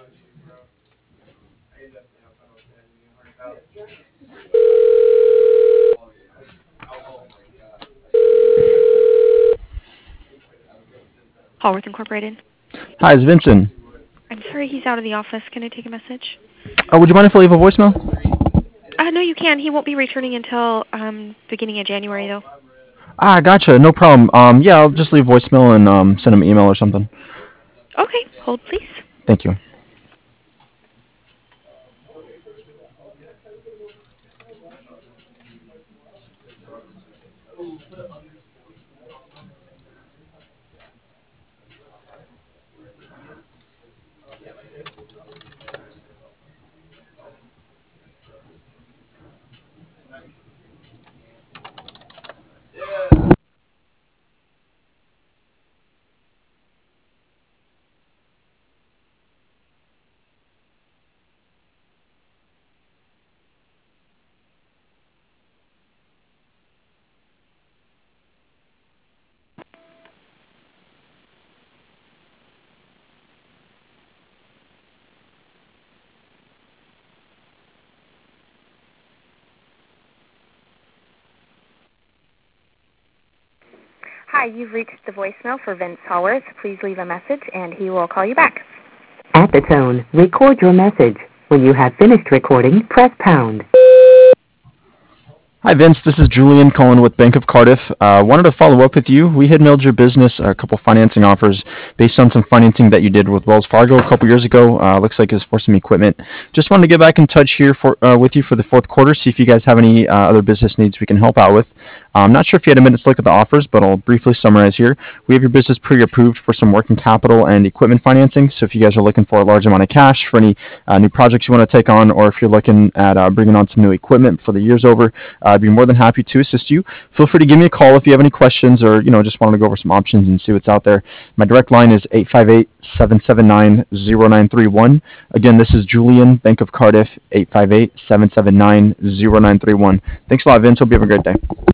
Hallworth Incorporated. Hi, it's Vincent. I'm sorry he's out of the office. Can I take a message? Would you mind if I leave a voicemail? No, you can. He won't be returning until beginning of January, though. Gotcha. No problem. Yeah, I'll just leave voicemail and send him an email or something. Okay, hold please. Thank you. Hi, you've reached the voicemail for Vince Hallworth. Please leave a message and he will call you back. At the tone, record your message. When you have finished recording, press pound. Hi, Vince. This is Julian calling with Bank of Cardiff. Wanted to follow up with you. We had mailed your business a couple financing offers based on some financing that you did with Wells Fargo a couple years ago. Looks like it's for some equipment. Just wanted to get back in touch here with you for the fourth quarter, see if you guys have any other business needs we can help out with. I'm not sure if you had a minute to look at the offers, but I'll briefly summarize here. We have your business pre-approved for some working capital and equipment financing. So if you guys are looking for a large amount of cash for any new projects you want to take on, or if you're looking at bringing on some new equipment before the year's over, I'd be more than happy to assist you. Feel free to give me a call if you have any questions or just wanted to go over some options and see what's out there. My direct line is 858-779-0931. Again, this is Julian, Bank of Cardiff, 858-779-0931. Thanks a lot, Vince. Hope you have a great day.